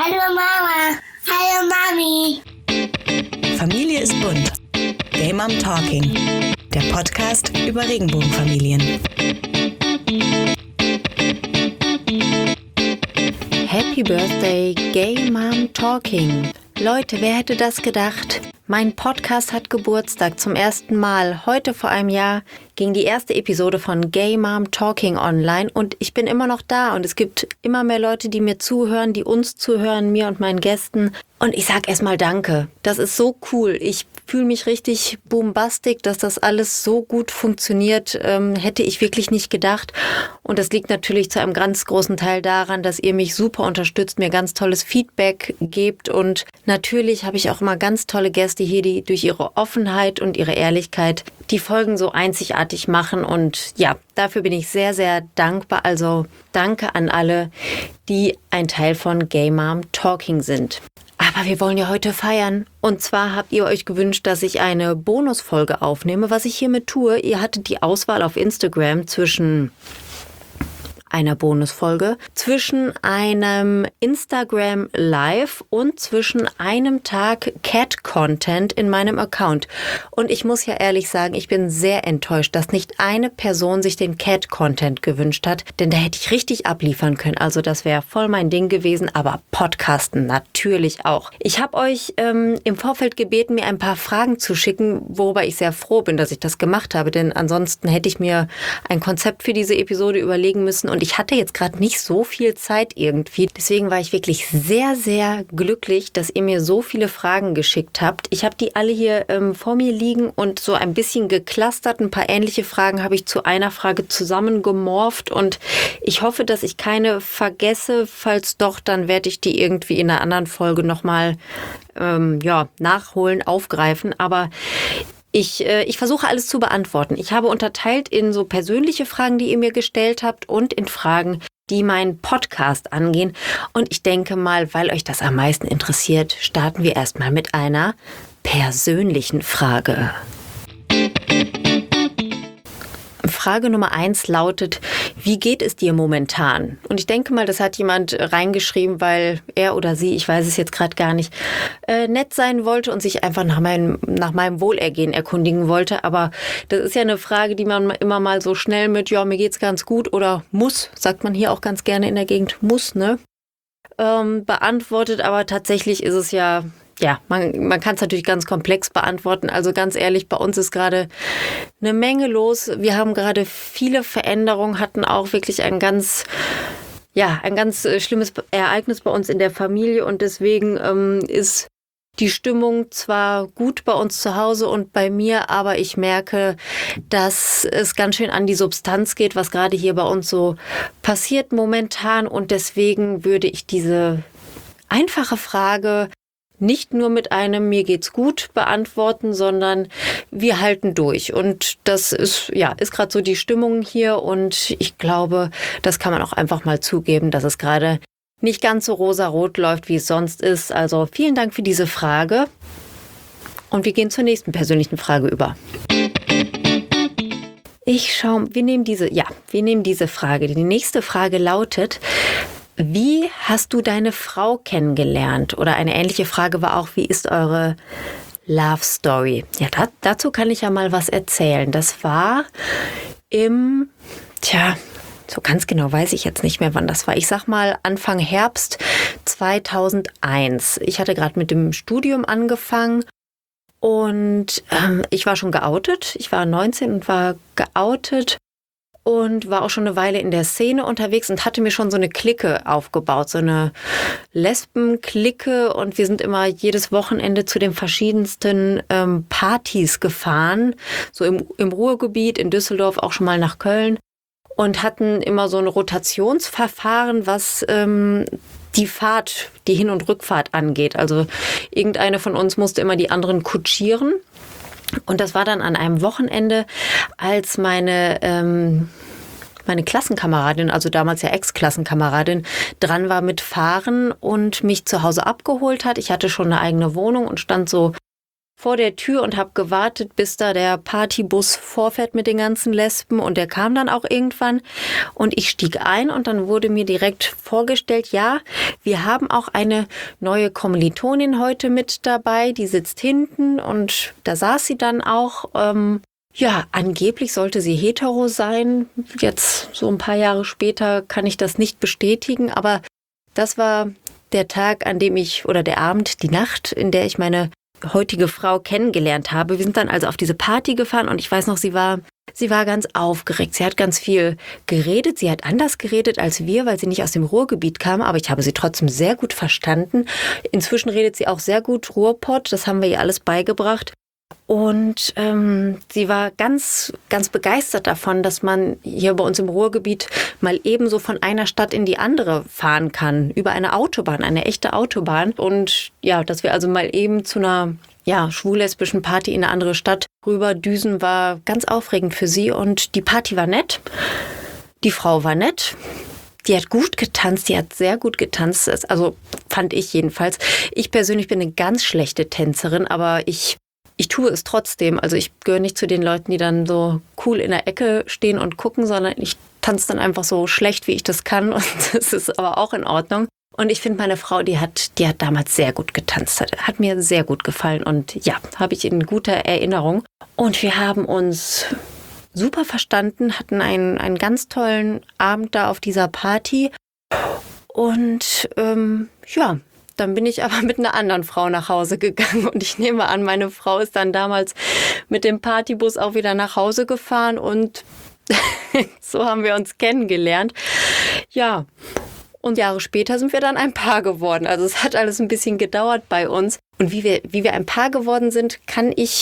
Hallo Mama. Hallo Mami. Familie ist bunt. Gay Mom Talking. Der Podcast über Regenbogenfamilien. Happy Birthday, Gay Mom Talking. Leute, wer hätte das gedacht? Mein Podcast hat Geburtstag zum ersten Mal. Heute vor einem Jahr ging die erste Episode von Gay Mom Talking online und ich bin immer noch da und es gibt immer mehr Leute, die mir zuhören, die uns zuhören, mir und meinen Gästen. Und ich sag erstmal Danke. Das ist so cool. Ich fühle mich richtig boombastic, dass das alles so gut funktioniert. Hätte ich wirklich nicht gedacht. Und das liegt natürlich zu einem ganz großen Teil daran, dass ihr mich super unterstützt, mir ganz tolles Feedback gebt. Und natürlich habe ich auch immer ganz tolle Gäste hier, die durch ihre Offenheit und ihre Ehrlichkeit die Folgen so einzigartig machen. Und ja, dafür bin ich sehr, sehr dankbar. Also danke an alle, die ein Teil von Gay Mom Talking sind. Aber wir wollen ja heute feiern. Und zwar habt ihr euch gewünscht, dass ich eine Bonusfolge aufnehme, was ich hiermit tue. Ihr hattet die Auswahl auf Instagram zwischen einer Bonusfolge, zwischen einem Instagram Live und zwischen einem Tag Cat-Content in meinem Account. Und ich muss ja ehrlich sagen, ich bin sehr enttäuscht, dass nicht eine Person sich den Cat-Content gewünscht hat, denn da hätte ich richtig abliefern können. Also das wäre voll mein Ding gewesen, aber Podcasten natürlich auch. Ich habe euch im Vorfeld gebeten, mir ein paar Fragen zu schicken, worüber ich sehr froh bin, dass ich das gemacht habe, denn ansonsten hätte ich mir ein Konzept für diese Episode überlegen müssen und ich hatte jetzt gerade nicht so viel Zeit irgendwie. Deswegen war ich wirklich sehr, sehr glücklich, dass ihr mir so viele Fragen geschickt habt. Ich habe die alle hier vor mir liegen und so ein bisschen geclustert. Ein paar ähnliche Fragen habe ich zu einer Frage zusammengemorpht und ich hoffe, dass ich keine vergesse. Falls doch, dann werde ich die irgendwie in einer anderen Folge nochmal nachholen, aufgreifen. Aber ich versuche alles zu beantworten. Ich habe unterteilt in so persönliche Fragen, die ihr mir gestellt habt und in Fragen, die meinen Podcast angehen. Und ich denke mal, weil euch das am meisten interessiert, starten wir erstmal mit einer persönlichen Frage. Frage Nummer 1 lautet, wie geht es dir momentan? Und ich denke mal, das hat jemand reingeschrieben, weil er oder sie, ich weiß es jetzt gerade gar nicht, nett sein wollte und sich einfach nach meinem Wohlergehen erkundigen wollte. Aber das ist ja eine Frage, die man immer mal so schnell mit, ja, mir geht's ganz gut oder muss, sagt man hier auch ganz gerne in der Gegend, muss, ne? Beantwortet. Aber tatsächlich ist es ja, man kann es natürlich ganz komplex beantworten. Also ganz ehrlich, bei uns ist gerade eine Menge los. Wir haben gerade viele Veränderungen, hatten auch wirklich ein ganz schlimmes Ereignis bei uns in der Familie. Und deswegen ist die Stimmung zwar gut bei uns zu Hause und bei mir, aber ich merke, dass es ganz schön an die Substanz geht, was gerade hier bei uns so passiert momentan. Und deswegen würde ich diese einfache Frage nicht nur mit einem mir geht's gut beantworten, sondern wir halten durch. Und das ist gerade so die Stimmung hier und ich glaube, das kann man auch einfach mal zugeben, dass es gerade nicht ganz so rosarot läuft, wie es sonst ist. Also vielen Dank für diese Frage und wir gehen zur nächsten persönlichen Frage über. Wir nehmen diese Frage. Die nächste Frage lautet: Wie hast du deine Frau kennengelernt? Oder eine ähnliche Frage war auch, wie ist eure Love Story? Ja, dazu kann ich ja mal was erzählen. Das war so ganz genau weiß ich jetzt nicht mehr, wann das war. Ich sag mal Anfang Herbst 2001. Ich hatte gerade mit dem Studium angefangen und ich war schon geoutet. Ich war 19 und war geoutet. Und war auch schon eine Weile in der Szene unterwegs und hatte mir schon so eine Clique aufgebaut, so eine Lesben-Clique. Und wir sind immer jedes Wochenende zu den verschiedensten Partys gefahren, so im Ruhrgebiet, in Düsseldorf, auch schon mal nach Köln. Und hatten immer so ein Rotationsverfahren, was die Hin- und Rückfahrt angeht. Also irgendeine von uns musste immer die anderen kutschieren. Und das war dann an einem Wochenende, als meine Klassenkameradin, also damals ja Ex-Klassenkameradin, dran war mit Fahren und mich zu Hause abgeholt hat. Ich hatte schon eine eigene Wohnung und stand so vor der Tür und habe gewartet, bis da der Partybus vorfährt mit den ganzen Lesben und der kam dann auch irgendwann und ich stieg ein und dann wurde mir direkt vorgestellt, ja, wir haben auch eine neue Kommilitonin heute mit dabei, die sitzt hinten und da saß sie dann auch. Ja, angeblich sollte sie hetero sein. Jetzt so ein paar Jahre später kann ich das nicht bestätigen, aber das war der Tag, an dem der Abend, die Nacht, in der ich meine heutige Frau kennengelernt habe. Wir sind dann also auf diese Party gefahren und ich weiß noch, sie war ganz aufgeregt. Sie hat ganz viel geredet. Sie hat anders geredet als wir, weil sie nicht aus dem Ruhrgebiet kam, aber ich habe sie trotzdem sehr gut verstanden. Inzwischen redet sie auch sehr gut Ruhrpott. Das haben wir ihr alles beigebracht. Und sie war ganz, ganz begeistert davon, dass man hier bei uns im Ruhrgebiet mal ebenso von einer Stadt in die andere fahren kann, über eine Autobahn, eine echte Autobahn. Und ja, dass wir also mal eben zu einer schwul-lesbischen Party in eine andere Stadt rüberdüsen, war ganz aufregend für sie. Und die Party war nett, die Frau war nett. Die hat gut getanzt, die hat sehr gut getanzt, also fand ich jedenfalls. Ich persönlich bin eine ganz schlechte Tänzerin, aber ich tue es trotzdem. Also ich gehöre nicht zu den Leuten, die dann so cool in der Ecke stehen und gucken, sondern ich tanze dann einfach so schlecht, wie ich das kann. Und das ist aber auch in Ordnung. Und ich finde, meine Frau, die hat damals sehr gut getanzt. Hat mir sehr gut gefallen. Und ja, habe ich in guter Erinnerung. Und wir haben uns super verstanden, hatten einen ganz tollen Abend da auf dieser Party. Und dann bin ich aber mit einer anderen Frau nach Hause gegangen und ich nehme an, meine Frau ist dann damals mit dem Partybus auch wieder nach Hause gefahren und so haben wir uns kennengelernt. Ja, und Jahre später sind wir dann ein Paar geworden. Also es hat alles ein bisschen gedauert bei uns. Und wie wir ein Paar geworden sind, ich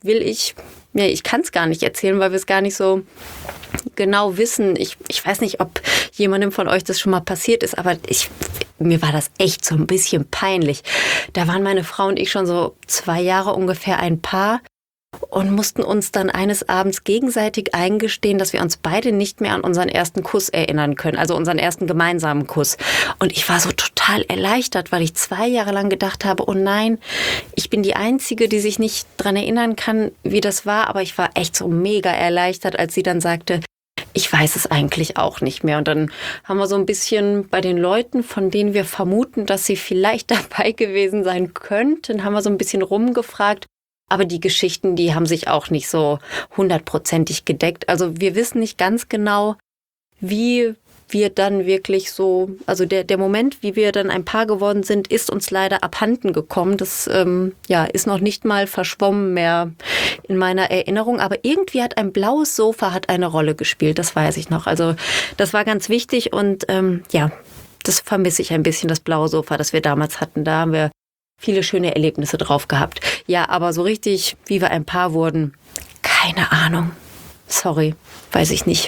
kann es gar nicht erzählen, weil wir es gar nicht so genau wissen. Ich weiß nicht, ob jemandem von euch das schon mal passiert ist, aber mir war das echt so ein bisschen peinlich. Da waren meine Frau und ich schon so 2 Jahre ungefähr ein Paar und mussten uns dann eines Abends gegenseitig eingestehen, dass wir uns beide nicht mehr an unseren ersten Kuss erinnern können, also unseren ersten gemeinsamen Kuss. Und ich war so total erleichtert, weil ich 2 Jahre lang gedacht habe, oh nein, ich bin die Einzige, die sich nicht dran erinnern kann, wie das war. Aber ich war echt so mega erleichtert, als sie dann sagte, ich weiß es eigentlich auch nicht mehr. Und dann haben wir so ein bisschen bei den Leuten, von denen wir vermuten, dass sie vielleicht dabei gewesen sein könnten, haben wir so ein bisschen rumgefragt. Aber die Geschichten, die haben sich auch nicht so 100%ig gedeckt. Also wir wissen nicht ganz genau, wie wir dann wirklich so, also der Moment, wie wir dann ein Paar geworden sind, ist uns leider abhanden gekommen. Das ist noch nicht mal verschwommen mehr in meiner Erinnerung. Aber irgendwie hat ein blaues Sofa eine Rolle gespielt, das weiß ich noch. Also das war ganz wichtig und das vermisse ich ein bisschen, das blaue Sofa, das wir damals hatten. Da haben wir viele schöne Erlebnisse drauf gehabt. Ja, aber so richtig, wie wir ein Paar wurden, keine Ahnung. Sorry, weiß ich nicht.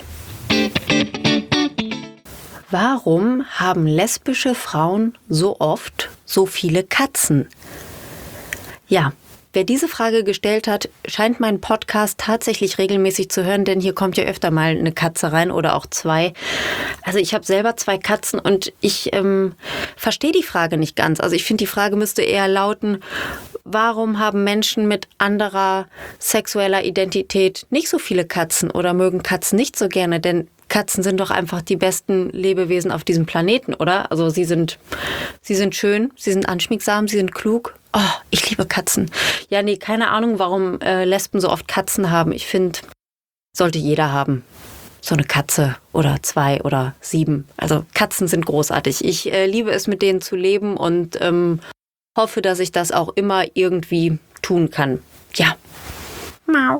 Warum haben lesbische Frauen so oft so viele Katzen? Ja, wer diese Frage gestellt hat, scheint meinen Podcast tatsächlich regelmäßig zu hören, denn hier kommt ja öfter mal eine Katze rein oder auch 2. Also ich habe selber 2 Katzen und ich verstehe die Frage nicht ganz. Also ich finde, die Frage müsste eher lauten, warum haben Menschen mit anderer sexueller Identität nicht so viele Katzen oder mögen Katzen nicht so gerne? Denn Katzen sind doch einfach die besten Lebewesen auf diesem Planeten, oder? Also sie sind schön, sie sind anschmiegsam, sie sind klug. Oh, ich liebe Katzen. Ja, nee, keine Ahnung, warum Lesben so oft Katzen haben. Ich finde, sollte jeder haben. So eine Katze oder 2 oder 7. Also Katzen sind großartig. Ich liebe es, mit denen zu leben und hoffe, dass ich das auch immer irgendwie tun kann. Ja. Mau.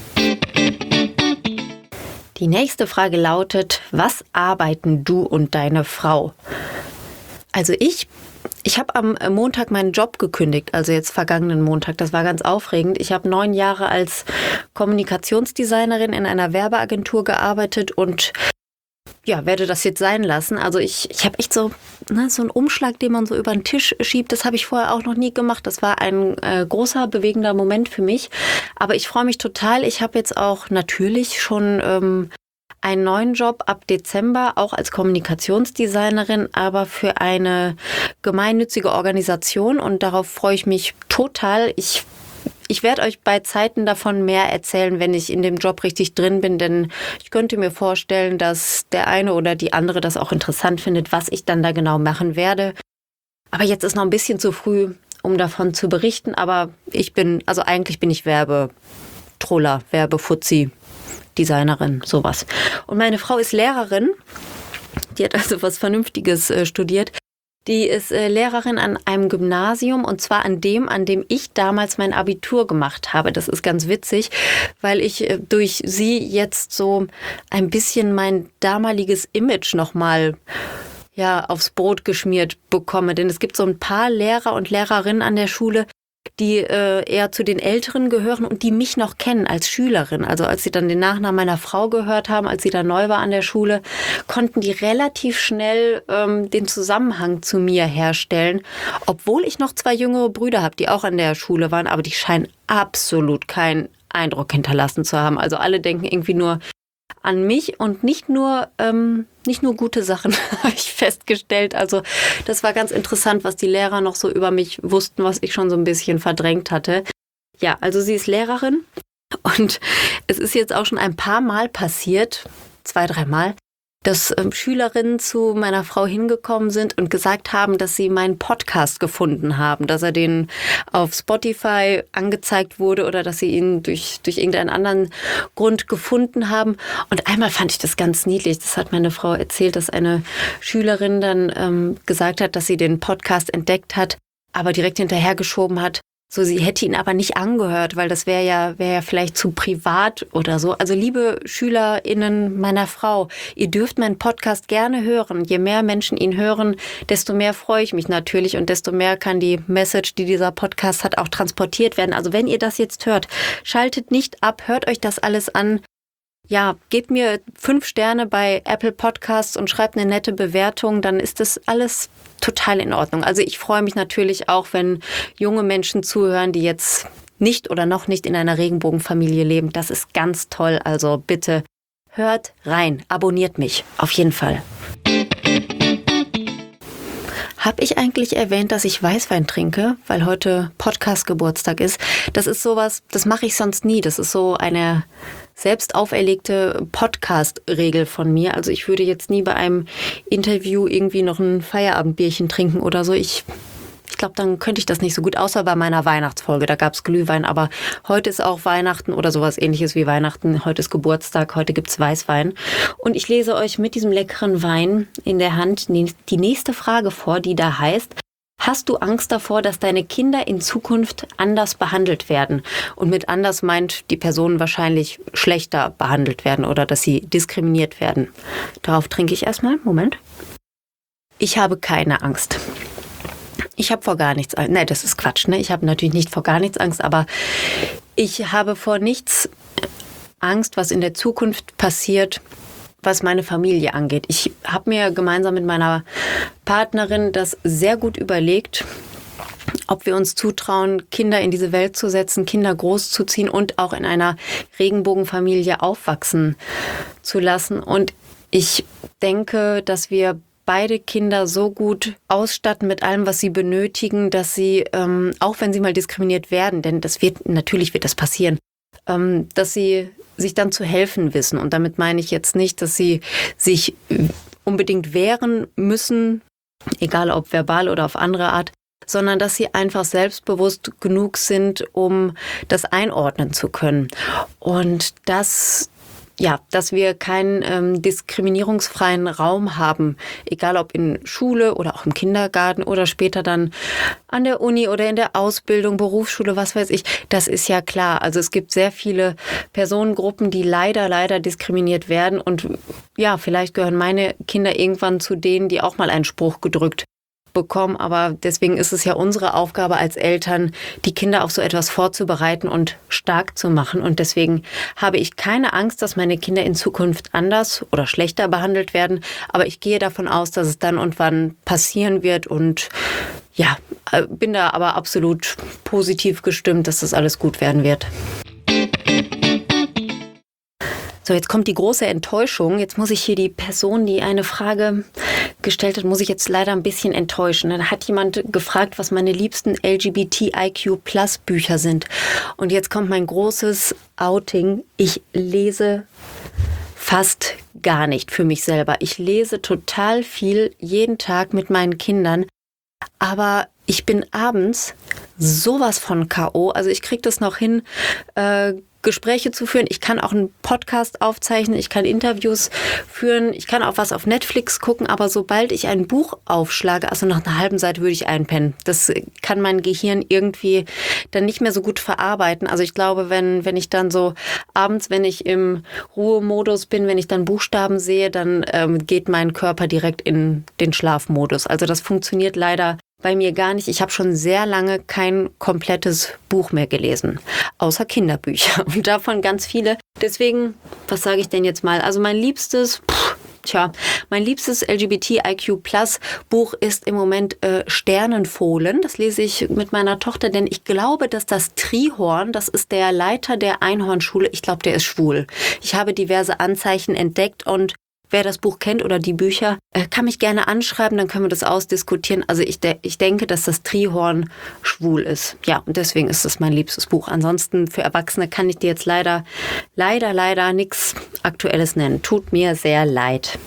Die nächste Frage lautet, was arbeiten du und deine Frau? Also ich habe am Montag meinen Job gekündigt, also jetzt vergangenen Montag. Das war ganz aufregend. Ich habe 9 Jahre als Kommunikationsdesignerin in einer Werbeagentur gearbeitet und werde das jetzt sein lassen. Also ich habe echt so einen Umschlag, den man so über den Tisch schiebt. Das habe ich vorher auch noch nie gemacht. Das war ein großer, bewegender Moment für mich. Aber ich freue mich total. Ich habe jetzt auch natürlich schon einen neuen Job ab Dezember, auch als Kommunikationsdesignerin, aber für eine gemeinnützige Organisation. Und darauf freue ich mich total. Ich ich werde euch bei Zeiten davon mehr erzählen, wenn ich in dem Job richtig drin bin, denn ich könnte mir vorstellen, dass der eine oder die andere das auch interessant findet, was ich dann da genau machen werde. Aber jetzt ist noch ein bisschen zu früh, um davon zu berichten, aber eigentlich bin ich Werbetroller, Werbefuzzi, Designerin, sowas. Und meine Frau ist Lehrerin, die hat also was Vernünftiges studiert. Die ist Lehrerin an einem Gymnasium und zwar an dem ich damals mein Abitur gemacht habe. Das ist ganz witzig, weil ich durch sie jetzt so ein bisschen mein damaliges Image nochmal aufs Brot geschmiert bekomme. Denn es gibt so ein paar Lehrer und Lehrerinnen an der Schule, die eher zu den Älteren gehören und die mich noch kennen als Schülerin. Also als sie dann den Nachnamen meiner Frau gehört haben, als sie da neu war an der Schule, konnten die relativ schnell den Zusammenhang zu mir herstellen. Obwohl ich noch 2 jüngere Brüder habe, die auch an der Schule waren, aber die scheinen absolut keinen Eindruck hinterlassen zu haben. Also alle denken irgendwie nur an mich und nicht nur gute Sachen, habe ich festgestellt. Also das war ganz interessant, was die Lehrer noch so über mich wussten, was ich schon so ein bisschen verdrängt hatte. Ja, also sie ist Lehrerin und es ist jetzt auch schon ein paar Mal passiert, 2, 3 Mal, dass Schülerinnen zu meiner Frau hingekommen sind und gesagt haben, dass sie meinen Podcast gefunden haben, dass er denen auf Spotify angezeigt wurde oder dass sie ihn durch irgendeinen anderen Grund gefunden haben. Und einmal fand ich das ganz niedlich. Das hat meine Frau erzählt, dass eine Schülerin dann gesagt hat, dass sie den Podcast entdeckt hat, aber direkt hinterhergeschoben hat. So, sie hätte ihn aber nicht angehört, weil das wäre ja vielleicht zu privat oder so. Also liebe SchülerInnen meiner Frau, ihr dürft meinen Podcast gerne hören. Je mehr Menschen ihn hören, desto mehr freue ich mich natürlich und desto mehr kann die Message, die dieser Podcast hat, auch transportiert werden. Also wenn ihr das jetzt hört, schaltet nicht ab, hört euch das alles an. Ja, gebt mir 5 Sterne bei Apple Podcasts und schreibt eine nette Bewertung, dann ist das alles total in Ordnung. Also ich freue mich natürlich auch, wenn junge Menschen zuhören, die jetzt nicht oder noch nicht in einer Regenbogenfamilie leben. Das ist ganz toll. Also bitte hört rein, abonniert mich, auf jeden Fall. Habe ich eigentlich erwähnt, dass ich Weißwein trinke, weil heute Podcast-Geburtstag ist? Das ist sowas, das mache ich sonst nie. Das ist so eine selbst auferlegte Podcast-Regel von mir. Also ich würde jetzt nie bei einem Interview irgendwie noch ein Feierabendbierchen trinken oder so. Ich glaube, dann könnte ich das nicht so gut, außer bei meiner Weihnachtsfolge. Da gab es Glühwein, aber heute ist auch Weihnachten oder sowas Ähnliches wie Weihnachten. Heute ist Geburtstag, heute gibt's Weißwein. Und ich lese euch mit diesem leckeren Wein in der Hand die nächste Frage vor, die da heißt: Hast du Angst davor, dass deine Kinder in Zukunft anders behandelt werden? Und mit anders meint die Person wahrscheinlich schlechter behandelt werden oder dass sie diskriminiert werden. Darauf trinke ich erstmal. Moment. Ich habe keine Angst. Ich habe vor gar nichts Angst. Nein, das ist Quatsch, ne? Ich habe natürlich nicht vor gar nichts Angst, aber ich habe vor nichts Angst, was in der Zukunft passiert, was meine Familie angeht. Ich habe mir gemeinsam mit meiner Partnerin das sehr gut überlegt, ob wir uns zutrauen, Kinder in diese Welt zu setzen, Kinder großzuziehen und auch in einer Regenbogenfamilie aufwachsen zu lassen. Und ich denke, dass wir beide Kinder so gut ausstatten mit allem, was sie benötigen, dass sie, auch wenn sie mal diskriminiert werden, denn natürlich wird das passieren, dass sie sich dann zu helfen wissen. Und damit meine ich jetzt nicht, dass sie sich unbedingt wehren müssen, egal ob verbal oder auf andere Art, sondern dass sie einfach selbstbewusst genug sind, um das einordnen zu können. Und dass wir keinen diskriminierungsfreien Raum haben, egal ob in Schule oder auch im Kindergarten oder später dann an der Uni oder in der Ausbildung, Berufsschule, was weiß ich. Das ist ja klar. Also es gibt sehr viele Personengruppen, die leider diskriminiert werden. Und ja, vielleicht gehören meine Kinder irgendwann zu denen, die auch mal einen Spruch gedrückt bekommen. Aber deswegen ist es ja unsere Aufgabe als Eltern, die Kinder auf so etwas vorzubereiten und stark zu machen. Und deswegen habe ich keine Angst, dass meine Kinder in Zukunft anders oder schlechter behandelt werden. Aber ich gehe davon aus, dass es dann und wann passieren wird. Und ja, bin da aber absolut positiv gestimmt, dass das alles gut werden wird. So, jetzt kommt die große Enttäuschung. Jetzt muss ich hier die Person, die eine Frage gestellt hat, muss ich jetzt leider ein bisschen enttäuschen. Da hat jemand gefragt, was meine liebsten LGBTIQ+ Bücher sind. Und jetzt kommt mein großes Outing. Ich lese fast gar nicht für mich selber. Ich lese total viel jeden Tag mit meinen Kindern. Aber ich bin abends sowas von K.O. Also ich kriege das noch hin, Gespräche zu führen. Ich kann auch einen Podcast aufzeichnen, ich kann Interviews führen, ich kann auch was auf Netflix gucken, aber sobald ich ein Buch aufschlage, also nach einer halben Seite würde ich einpennen. Das kann mein Gehirn irgendwie dann nicht mehr so gut verarbeiten. Also ich glaube, wenn ich dann so abends, wenn ich im Ruhemodus bin, wenn ich dann Buchstaben sehe, dann geht mein Körper direkt in den Schlafmodus. Also das funktioniert leider bei mir gar nicht. Ich habe schon sehr lange kein komplettes Buch mehr gelesen, außer Kinderbücher und davon ganz viele. Deswegen, was sage ich denn jetzt mal? Also mein liebstes LGBTIQ+ Buch ist im Moment Sternenfohlen. Das lese ich mit meiner Tochter, denn ich glaube, dass das Trihorn, das ist der Leiter der Einhornschule, ich glaube, der ist schwul. Ich habe diverse Anzeichen entdeckt und wer das Buch kennt oder die Bücher, kann mich gerne anschreiben, dann können wir das ausdiskutieren. Also ich denke, dass das Trihorn schwul ist. Ja, und deswegen ist es mein liebstes Buch. Ansonsten für Erwachsene kann ich dir jetzt leider nichts Aktuelles nennen. Tut mir sehr leid.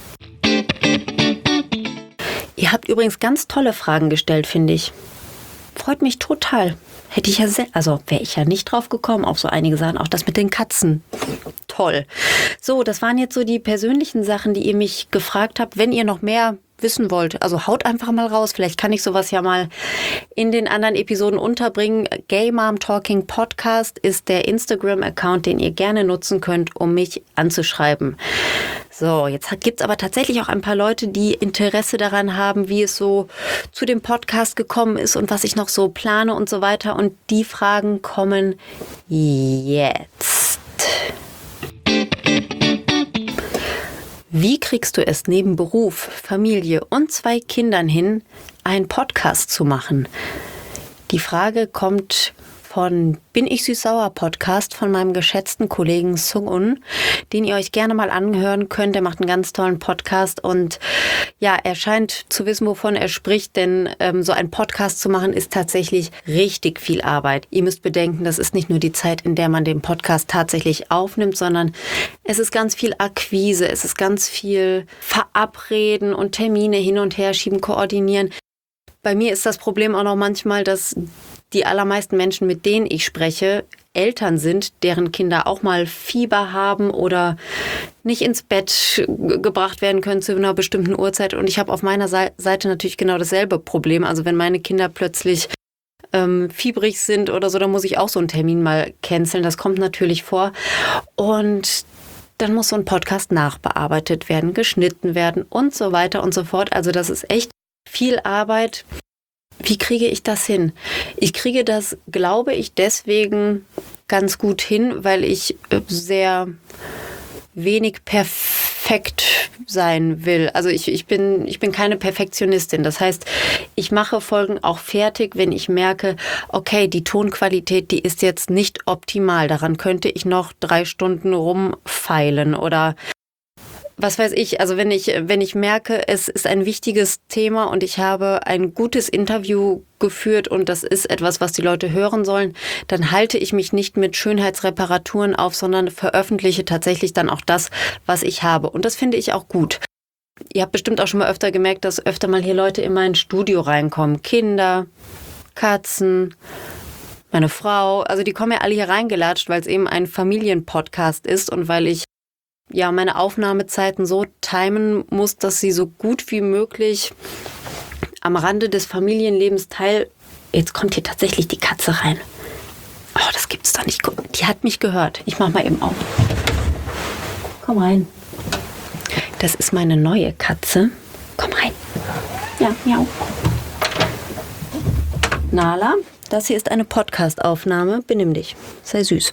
Ihr habt übrigens ganz tolle Fragen gestellt, finde ich. Freut mich total. Hätte ich ja wäre ich ja nicht drauf gekommen, auf so einige Sachen, auch das mit den Katzen. Toll. So, das waren jetzt so die persönlichen Sachen, die ihr mich gefragt habt. Wenn ihr noch mehr wissen wollt, also haut einfach mal raus. Vielleicht kann ich sowas ja mal in den anderen Episoden unterbringen. Gay Mom Talking Podcast ist der Instagram-Account, den ihr gerne nutzen könnt, um mich anzuschreiben. So, jetzt gibt es aber tatsächlich auch ein paar Leute, die Interesse daran haben, wie es so zu dem Podcast gekommen ist und was ich noch so plane und so weiter. Und die Fragen kommen jetzt. Wie kriegst du es neben Beruf, Familie und 2 Kindern hin, einen Podcast zu machen? Die Frage kommt von Bin ich süß-sauer Podcast von meinem geschätzten Kollegen Sung-Un, den ihr euch gerne mal anhören könnt. Der macht einen ganz tollen Podcast und ja, er scheint zu wissen, wovon er spricht, denn so einen Podcast zu machen ist tatsächlich richtig viel Arbeit. Ihr müsst bedenken, das ist nicht nur die Zeit, in der man den Podcast tatsächlich aufnimmt, sondern es ist ganz viel Akquise, es ist ganz viel Verabreden und Termine hin und her schieben, koordinieren. Bei mir ist das Problem auch noch manchmal, dass die allermeisten Menschen, mit denen ich spreche, Eltern sind, deren Kinder auch mal Fieber haben oder nicht ins Bett gebracht werden können zu einer bestimmten Uhrzeit. Und ich habe auf meiner Seite natürlich genau dasselbe Problem. Also wenn meine Kinder plötzlich fiebrig sind oder so, dann muss ich auch so einen Termin mal canceln. Das kommt natürlich vor. Und dann muss so ein Podcast nachbearbeitet werden, geschnitten werden und so weiter und so fort. Also das ist echt viel Arbeit. Wie kriege ich das hin? Ich kriege das, glaube ich, deswegen ganz gut hin, weil ich sehr wenig perfekt sein will. Also ich bin keine Perfektionistin. Das heißt, ich mache Folgen auch fertig, wenn ich merke, okay, die Tonqualität, die ist jetzt nicht optimal. Daran könnte ich noch 3 Stunden rumfeilen oder was weiß ich, also wenn ich merke, es ist ein wichtiges Thema und ich habe ein gutes Interview geführt und das ist etwas, was die Leute hören sollen, dann halte ich mich nicht mit Schönheitsreparaturen auf, sondern veröffentliche tatsächlich dann auch das, was ich habe. Und das finde ich auch gut. Ihr habt bestimmt auch schon mal öfter gemerkt, dass öfter mal hier Leute in mein Studio reinkommen. Kinder, Katzen, meine Frau, also die kommen ja alle hier reingelatscht, weil es eben ein Familienpodcast ist und weil ich meine Aufnahmezeiten so timen muss, dass sie so gut wie möglich am Rande des Familienlebens Jetzt kommt hier tatsächlich die Katze rein. Oh, das gibt's doch nicht. Die hat mich gehört. Ich mach mal eben auf. Komm rein. Das ist meine neue Katze. Komm rein. Ja, miau. Nala, das hier ist eine Podcast-Aufnahme. Benimm dich. Sei süß.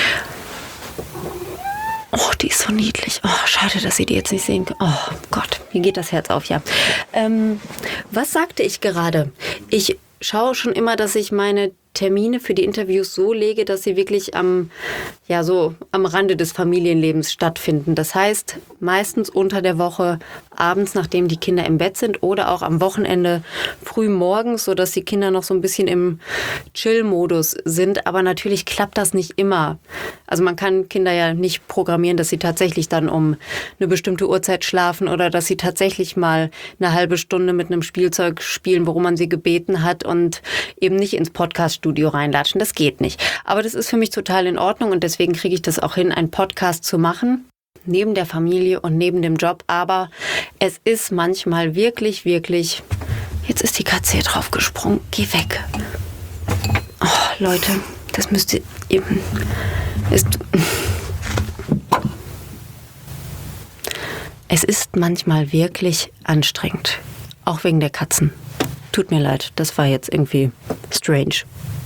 Oh, die ist so niedlich. Oh, schade, dass ihr die jetzt nicht sehen könnt. Oh Gott, mir geht das Herz auf, ja. Was sagte ich gerade? Ich schaue schon immer, dass ich meine Termine für die Interviews so lege, dass sie wirklich am Rande des Familienlebens stattfinden. Das heißt, meistens unter der Woche abends, nachdem die Kinder im Bett sind, oder auch am Wochenende früh morgens, sodass die Kinder noch so ein bisschen im Chill-Modus sind. Aber natürlich klappt das nicht immer. Also man kann Kinder ja nicht programmieren, dass sie tatsächlich dann um eine bestimmte Uhrzeit schlafen oder dass sie tatsächlich mal eine halbe Stunde mit einem Spielzeug spielen, worum man sie gebeten hat, und eben nicht ins Podcast-Studio reinlatschen. Das geht nicht. Aber das ist für mich total in Ordnung und deswegen kriege ich das auch hin, einen Podcast zu machen, neben der Familie und neben dem Job. Aber es ist manchmal wirklich, wirklich... Jetzt ist die Katze hier drauf gesprungen. Geh weg. Oh, Leute, das müsst ihr eben... Es ist manchmal wirklich anstrengend. Auch wegen der Katzen. Tut mir leid, das war jetzt irgendwie strange.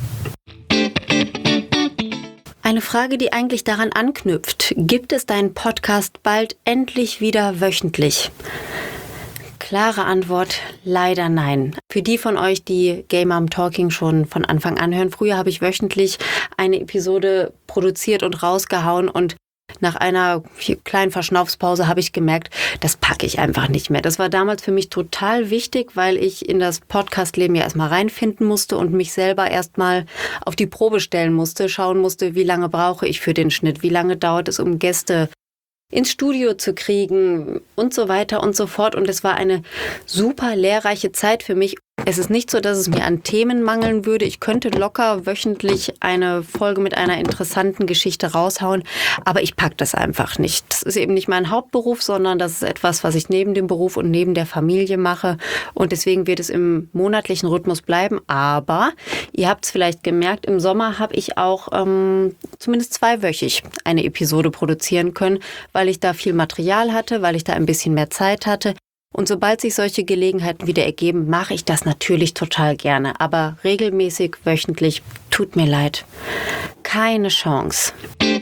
Eine Frage, die eigentlich daran anknüpft. Gibt es deinen Podcast bald endlich wieder wöchentlich? Klare Antwort, leider nein. Für die von euch, die Gay Mom Talking schon von Anfang an hören, früher habe ich wöchentlich eine Episode produziert und rausgehauen, und nach einer kleinen Verschnaufspause habe ich gemerkt, das packe ich einfach nicht mehr. Das war damals für mich total wichtig, weil ich in das Podcast-Leben ja erstmal reinfinden musste und mich selber erstmal auf die Probe stellen musste, schauen musste, wie lange brauche ich für den Schnitt, wie lange dauert es, um Gäste ins Studio zu kriegen und so weiter und so fort. Und es war eine super lehrreiche Zeit für mich. Es ist nicht so, dass es mir an Themen mangeln würde. Ich könnte locker wöchentlich eine Folge mit einer interessanten Geschichte raushauen, aber ich packe das einfach nicht. Das ist eben nicht mein Hauptberuf, sondern das ist etwas, was ich neben dem Beruf und neben der Familie mache, und deswegen wird es im monatlichen Rhythmus bleiben. Aber ihr habt es vielleicht gemerkt, im Sommer habe ich auch zumindest zweiwöchig eine Episode produzieren können, weil ich da viel Material hatte, weil ich da ein bisschen mehr Zeit hatte. Und sobald sich solche Gelegenheiten wieder ergeben, mache ich das natürlich total gerne. Aber regelmäßig, wöchentlich, tut mir leid. Keine Chance.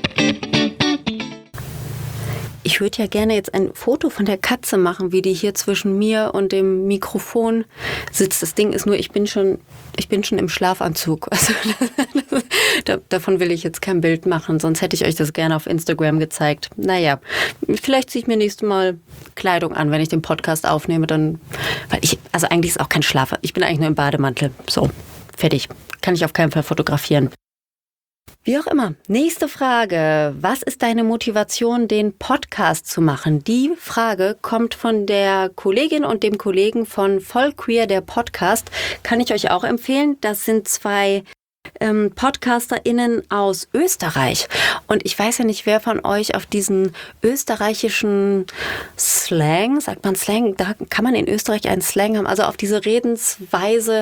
Ich würde ja gerne jetzt ein Foto von der Katze machen, wie die hier zwischen mir und dem Mikrofon sitzt. Das Ding ist nur, ich bin schon im Schlafanzug. Also davon will ich jetzt kein Bild machen, sonst hätte ich euch das gerne auf Instagram gezeigt. Naja, vielleicht ziehe ich mir nächstes Mal Kleidung an, wenn ich den Podcast aufnehme, also eigentlich ist auch kein Schlaf. Ich bin eigentlich nur im Bademantel. So, fertig. Kann ich auf keinen Fall fotografieren. Wie auch immer. Nächste Frage. Was ist deine Motivation, den Podcast zu machen? Die Frage kommt von der Kollegin und dem Kollegen von Voll Queer, der Podcast. Kann ich euch auch empfehlen. Das sind zwei PodcasterInnen aus Österreich. Und ich weiß ja nicht, wer von euch auf diesen österreichischen Slang, sagt man Slang, da kann man in Österreich einen Slang haben, also auf diese Redensweise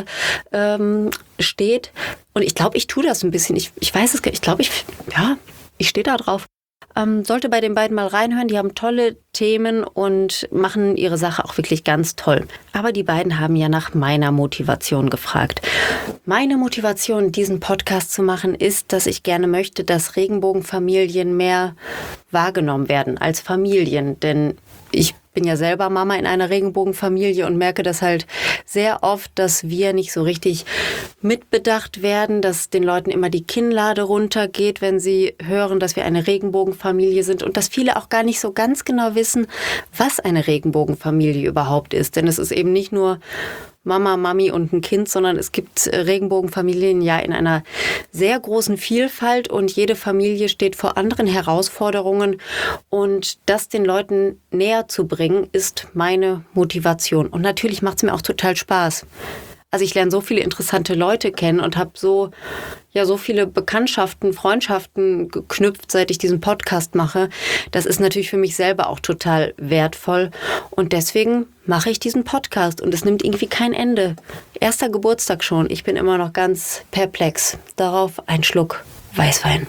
steht. Und ich glaube, ich tue das ein bisschen. Ich weiß es gar nicht. Ich stehe da drauf. Sollte bei den beiden mal reinhören. Die haben tolle Themen und machen ihre Sache auch wirklich ganz toll. Aber die beiden haben ja nach meiner Motivation gefragt. Meine Motivation, diesen Podcast zu machen, ist, dass ich gerne möchte, dass Regenbogenfamilien mehr wahrgenommen werden als Familien. Denn ich bin ja selber Mama in einer Regenbogenfamilie und merke das halt sehr oft, dass wir nicht so richtig mitbedacht werden, dass den Leuten immer die Kinnlade runtergeht, wenn sie hören, dass wir eine Regenbogenfamilie sind, und dass viele auch gar nicht so ganz genau wissen, was eine Regenbogenfamilie überhaupt ist. Denn es ist eben nicht nur Mama, Mami und ein Kind, sondern es gibt Regenbogenfamilien ja in einer sehr großen Vielfalt, und jede Familie steht vor anderen Herausforderungen, und das den Leuten näher zu bringen, ist meine Motivation. Und natürlich macht es mir auch total Spaß. Also ich lerne so viele interessante Leute kennen und habe so viele Bekanntschaften, Freundschaften geknüpft, seit ich diesen Podcast mache. Das ist natürlich für mich selber auch total wertvoll. Und deswegen mache ich diesen Podcast, und es nimmt irgendwie kein Ende. 1. Geburtstag schon. Ich bin immer noch ganz perplex. Darauf ein Schluck Weißwein.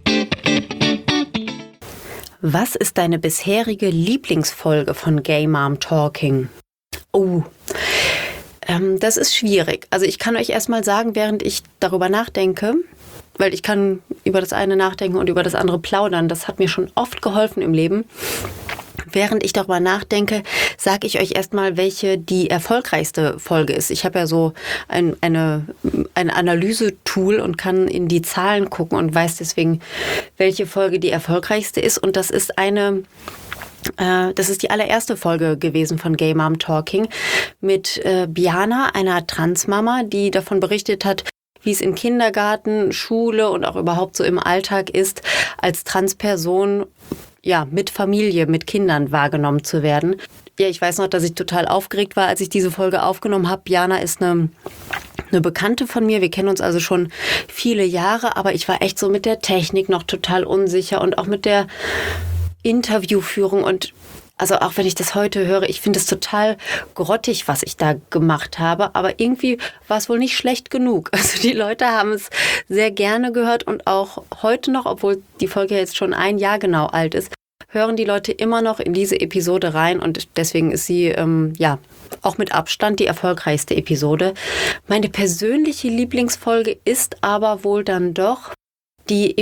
Was ist deine bisherige Lieblingsfolge von Gay Mom Talking? Das ist schwierig. Also ich kann euch erstmal sagen, während ich darüber nachdenke, weil ich kann über das eine nachdenken und über das andere plaudern. Das hat mir schon oft geholfen im Leben. Während ich darüber nachdenke, sage ich euch erstmal, welche die erfolgreichste Folge ist. Ich habe ja so ein Analyse-Tool und kann in die Zahlen gucken und weiß deswegen, welche Folge die erfolgreichste ist. Und das ist die allererste Folge gewesen von Gay Mom Talking mit Biana, einer Transmama, die davon berichtet hat, wie es in Kindergarten, Schule und auch überhaupt so im Alltag ist, als Transperson mit Familie, mit Kindern wahrgenommen zu werden. Ja, ich weiß noch, dass ich total aufgeregt war, als ich diese Folge aufgenommen habe. Biana ist eine Bekannte von mir. Wir kennen uns also schon viele Jahre, aber ich war echt so mit der Technik noch total unsicher und auch mit der Interviewführung. Und also auch wenn ich das heute höre, ich finde es total grottig, was ich da gemacht habe. Aber irgendwie war es wohl nicht schlecht genug. Also die Leute haben es sehr gerne gehört und auch heute noch, obwohl die Folge jetzt schon ein Jahr genau alt ist, hören die Leute immer noch in diese Episode rein. Und deswegen ist sie auch mit Abstand die erfolgreichste Episode. Meine persönliche Lieblingsfolge ist aber wohl dann doch die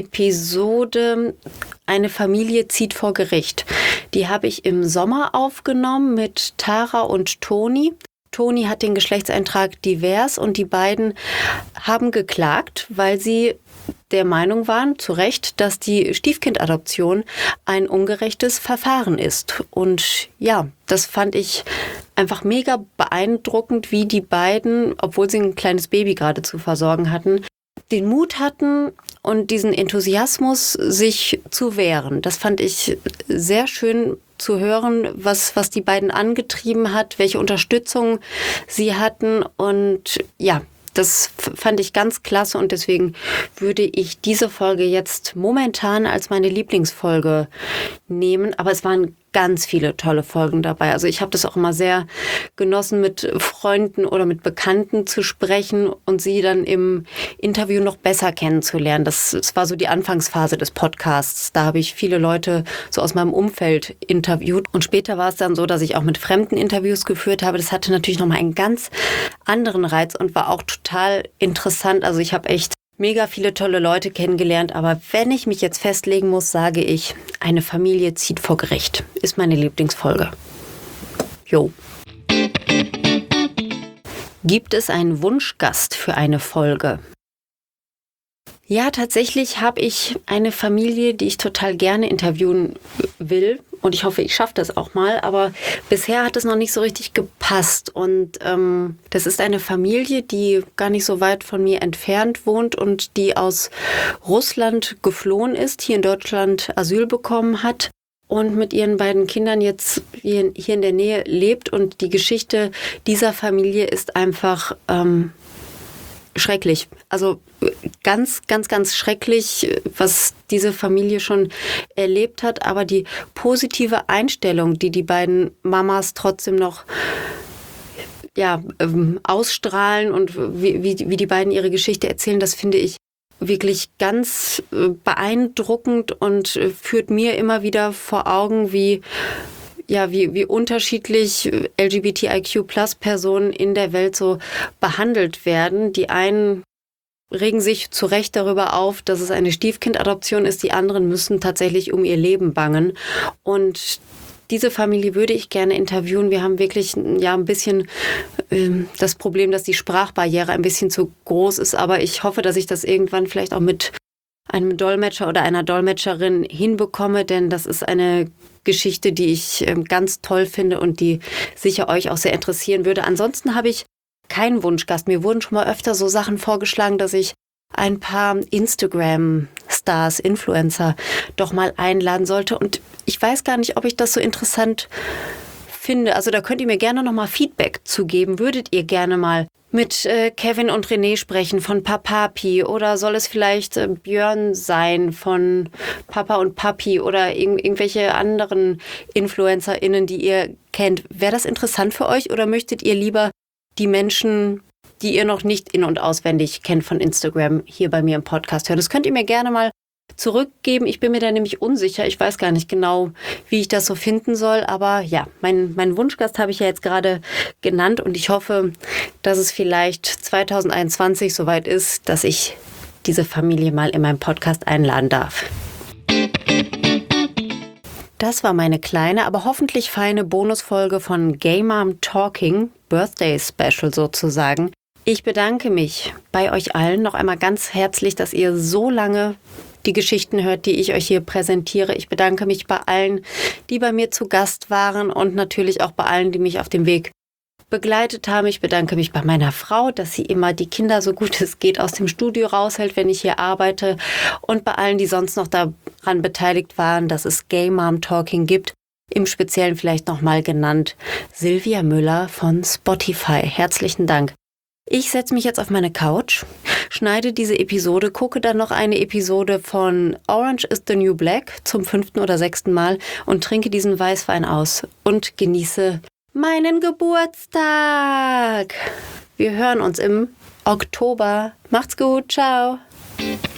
Episode Eine Familie zieht vor Gericht. Die habe ich im Sommer aufgenommen mit Tara und Toni. Toni hat den Geschlechtseintrag divers und die beiden haben geklagt, weil sie der Meinung waren, zu Recht, dass die Stiefkindadoption ein ungerechtes Verfahren ist. Und ja, das fand ich einfach mega beeindruckend, wie die beiden, obwohl sie ein kleines Baby gerade zu versorgen hatten, den Mut hatten und diesen Enthusiasmus, sich zu wehren. Das fand ich sehr schön zu hören, was die beiden angetrieben hat, welche Unterstützung sie hatten. Und ja, das fand ich ganz klasse und deswegen würde ich diese Folge jetzt momentan als meine Lieblingsfolge nehmen. Aber es waren ganz viele tolle Folgen dabei. Also ich habe das auch immer sehr genossen, mit Freunden oder mit Bekannten zu sprechen und sie dann im Interview noch besser kennenzulernen. Das war so die Anfangsphase des Podcasts. Da habe ich viele Leute so aus meinem Umfeld interviewt. Und später war es dann so, dass ich auch mit Fremden Interviews geführt habe. Das hatte natürlich nochmal einen ganz anderen Reiz und war auch total interessant. Also ich habe echt mega viele tolle Leute kennengelernt, aber wenn ich mich jetzt festlegen muss, sage ich, Eine Familie zieht vor Gericht. Ist meine Lieblingsfolge. Jo. Gibt es einen Wunschgast für eine Folge? Ja, tatsächlich habe ich eine Familie, die ich total gerne interviewen will. Und ich hoffe, ich schaffe das auch mal. Aber bisher hat es noch nicht so richtig gepasst. Und das ist eine Familie, die gar nicht so weit von mir entfernt wohnt und die aus Russland geflohen ist, hier in Deutschland Asyl bekommen hat und mit ihren beiden Kindern jetzt hier in der Nähe lebt. Und die Geschichte dieser Familie ist einfach schrecklich. Also ganz, ganz, ganz schrecklich, was diese Familie schon erlebt hat. Aber die positive Einstellung, die die beiden Mamas trotzdem noch ausstrahlen und wie die beiden ihre Geschichte erzählen, das finde ich wirklich ganz beeindruckend und führt mir immer wieder vor Augen, wie unterschiedlich LGBTIQ+-Personen in der Welt so behandelt werden. Die einen regen sich zu Recht darüber auf, dass es eine Stiefkindadoption ist. Die anderen müssen tatsächlich um ihr Leben bangen. Und diese Familie würde ich gerne interviewen. Wir haben wirklich ein bisschen das Problem, dass die Sprachbarriere ein bisschen zu groß ist. Aber ich hoffe, dass ich das irgendwann vielleicht auch mit einem Dolmetscher oder einer Dolmetscherin hinbekomme, denn das ist eine Geschichte, die ich ganz toll finde und die sicher euch auch sehr interessieren würde. Ansonsten habe ich keinen Wunschgast. Mir wurden schon mal öfter so Sachen vorgeschlagen, dass ich ein paar Instagram-Stars, Influencer doch mal einladen sollte. Und ich weiß gar nicht, ob ich das so interessant finde. Also da könnt ihr mir gerne noch mal Feedback zu geben. Würdet ihr gerne mal mit Kevin und René sprechen von Papapi oder soll es vielleicht Björn sein von Papa und Papi oder irgendwelche anderen InfluencerInnen, die ihr kennt? Wäre das interessant für euch oder möchtet ihr lieber die Menschen, die ihr noch nicht in- und auswendig kennt von Instagram, hier bei mir im Podcast hören? Das könnt ihr mir gerne mal zurückgeben. Ich bin mir da nämlich unsicher. Ich weiß gar nicht genau, wie ich das so finden soll. Aber ja, mein Wunschgast habe ich ja jetzt gerade genannt und ich hoffe, dass es vielleicht 2021 soweit ist, dass ich diese Familie mal in meinem Podcast einladen darf. Das war meine kleine, aber hoffentlich feine Bonusfolge von Gay Mom Talking, Birthday Special sozusagen. Ich bedanke mich bei euch allen noch einmal ganz herzlich, dass ihr so lange die Geschichten hört, die ich euch hier präsentiere. Ich bedanke mich bei allen, die bei mir zu Gast waren und natürlich auch bei allen, die mich auf dem Weg begleitet haben. Ich bedanke mich bei meiner Frau, dass sie immer die Kinder so gut es geht aus dem Studio raushält, wenn ich hier arbeite, und bei allen, die sonst noch daran beteiligt waren, dass es Gay Mom Talking gibt. Im Speziellen vielleicht nochmal genannt Silvia Müller von Spotify. Herzlichen Dank. Ich setze mich jetzt auf meine Couch, schneide diese Episode, gucke dann noch eine Episode von Orange is the New Black zum 5. oder 6. Mal und trinke diesen Weißwein aus und genieße meinen Geburtstag. Wir hören uns im Oktober. Macht's gut, ciao.